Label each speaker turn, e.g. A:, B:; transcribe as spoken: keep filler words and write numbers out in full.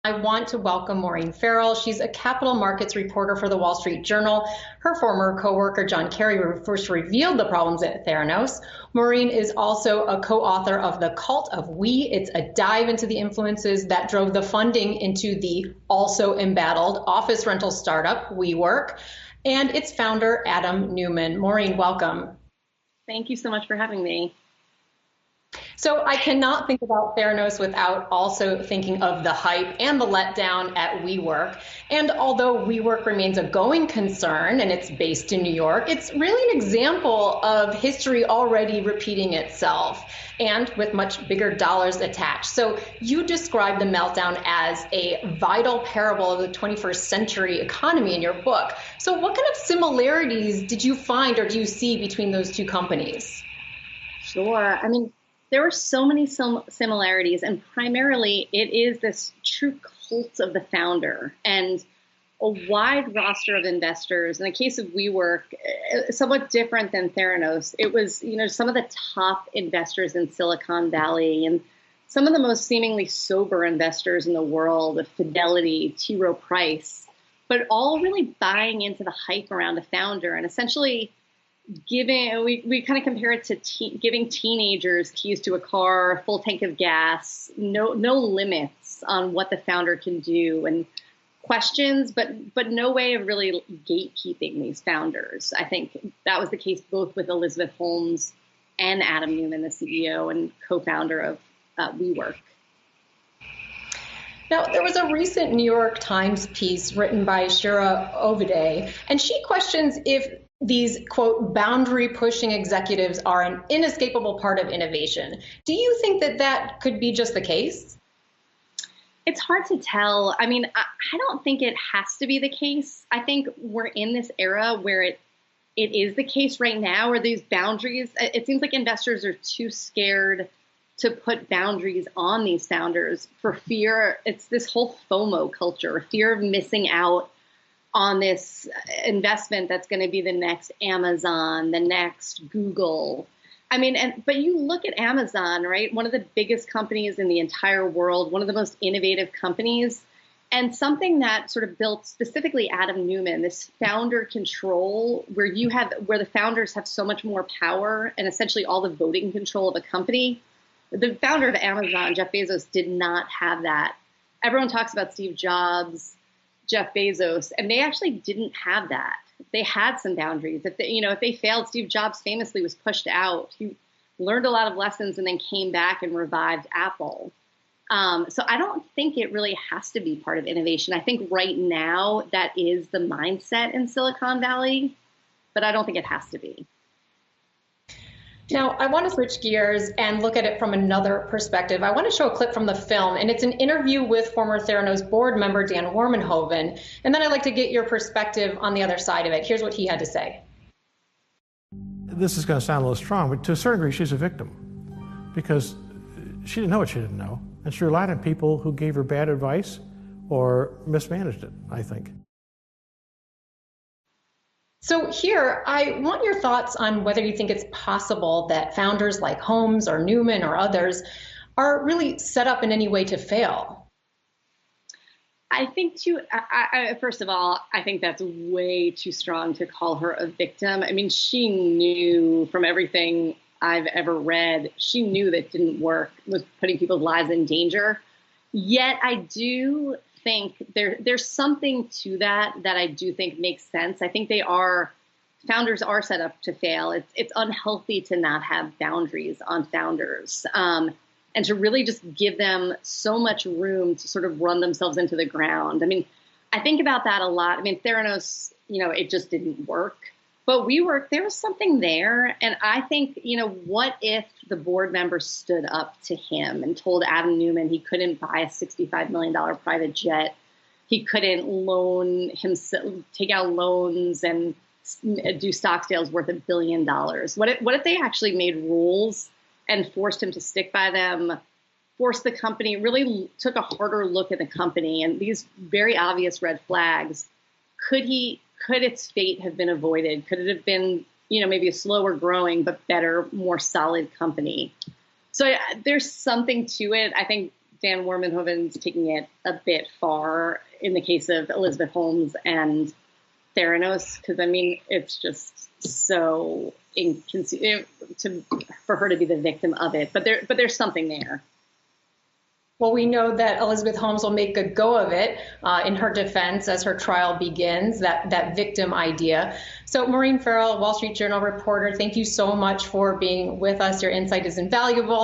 A: I want to welcome Maureen Farrell. She's a capital markets reporter for the Wall Street Journal. Her former coworker, John Kerry, first revealed the problems at Theranos. Maureen is also a co-author of The Cult of We. It's a dive into the influences that drove the funding into the also embattled office rental startup, WeWork, and its founder, Adam Neumann. Maureen, welcome.
B: Thank you so much for having me.
A: So I cannot think about Theranos without also thinking of the hype and the letdown at WeWork. And although WeWork remains a going concern and it's based in New York, it's really an example of history already repeating itself and with much bigger dollars attached. So you describe the meltdown as a vital parable of the twenty-first century economy in your book. So what kind of similarities did you find or do you see between those two companies?
B: Sure. I mean, there were so many sim- similarities, and primarily it is this true cult of the founder and a wide roster of investors. In the case of WeWork, somewhat different than Theranos. It was, you know, some of the top investors in Silicon Valley and some of the most seemingly sober investors in the world, of Fidelity, T. Rowe Price, but all really buying into the hype around the founder and essentially giving, we, we kind of compare it to te- giving teenagers keys to a car, a full tank of gas, no no limits on what the founder can do, and questions, but but no way of really gatekeeping these founders. I think that was the case both with Elizabeth Holmes and Adam Neumann, the C E O and co-founder of uh, WeWork.
A: Now, there was a recent New York Times piece written by Shira Ovide, and she questions if these, quote, boundary-pushing executives are an inescapable part of innovation. Do you think that that could be just the case?
B: It's hard to tell. I mean, I, I don't think it has to be the case. I think we're in this era where it it is the case right now, where these boundaries, it seems like investors are too scared to put boundaries on these founders for fear. It's this whole FOMO culture, fear of missing out on this investment that's going to be the next Amazon, the next Google. I mean, and but you look at Amazon, right? One of the biggest companies in the entire world, one of the most innovative companies, and something that sort of built specifically Adam Neumann, this founder control, where you have where the founders have so much more power and essentially all the voting control of a company. The founder of Amazon, Jeff Bezos, did not have that. Everyone talks about Steve Jobs, Jeff Bezos, and they actually didn't have that. They had some boundaries. If they, you know, if they failed, Steve Jobs famously was pushed out. He learned a lot of lessons and then came back and revived Apple. Um, so I don't think it really has to be part of innovation. I think right now that is the mindset in Silicon Valley, but I don't think it has to be.
A: Now, I want to switch gears and look at it from another perspective. I want to show a clip from the film, and it's an interview with former Theranos board member Dan Warmenhoven. And then I'd like to get your perspective on the other side of it. Here's what he had to say.
C: This is going to sound a little strong, but to a certain degree, she's a victim because she didn't know what she didn't know. And she relied on people who gave her bad advice or mismanaged it, I think.
A: So here, I want your thoughts on whether you think it's possible that founders like Holmes or Neumann or others are really set up in any way to fail.
B: I think to, I, I, first of all, I think that's way too strong to call her a victim. I mean, she knew from everything I've ever read, she knew that didn't work, was putting people's lives in danger. Yet I do think there there's something to that that I do think makes sense. I think they are, founders are set up to fail. It's it's unhealthy to not have boundaries on founders, um, and to really just give them so much room to sort of run themselves into the ground. I mean, I think about that a lot. I mean, Theranos, you know, it just didn't work. But WeWork, there was something there. And I think, you know, what if the board members stood up to him and told Adam Neumann he couldn't buy a sixty-five million dollars private jet, he couldn't loan himself, take out loans and do stock sales worth a billion dollars? What if, what if they actually made rules and forced him to stick by them, forced the company, really took a harder look at the company and these very obvious red flags? Could he, could its fate have been avoided? Could it have been, you know, maybe a slower growing, but better, more solid company? So I, there's something to it. I think Dan Warmenhoven's taking it a bit far in the case of Elizabeth Holmes and Theranos, because I mean, it's just so inconceivable to for her to be the victim of it. But there, but there's something there.
A: Well, we know that Elizabeth Holmes will make a go of it uh, in her defense as her trial begins, that, that victim idea. So Maureen Farrell, Wall Street Journal reporter, thank you so much for being with us. Your insight is invaluable.